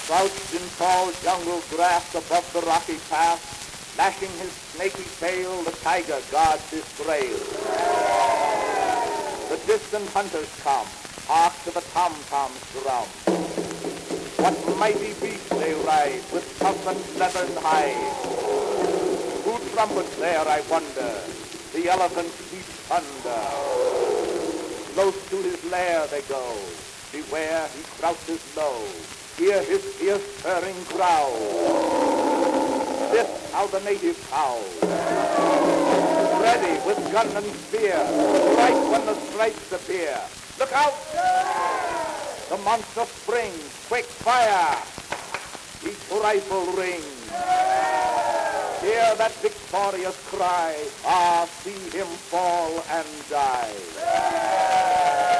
Crouched in tall jungle grass above the rocky path, lashing his snaky tail, the tiger guards his trail. The distant hunters come, hark to the tom-tom's drum. What mighty beasts they ride, with tough and leathern hide. Who trumpets there, I wonder? The elephant beats thunder. Close to his lair they go. Beware, he crouches low. Hear his fierce purring growl. This how the natives howl. Ready with gun and spear, strike when the stripes appear. Look out! The monster springs, quick fire! Each rifle rings. Hear that victorious cry, ah, see him fall and die.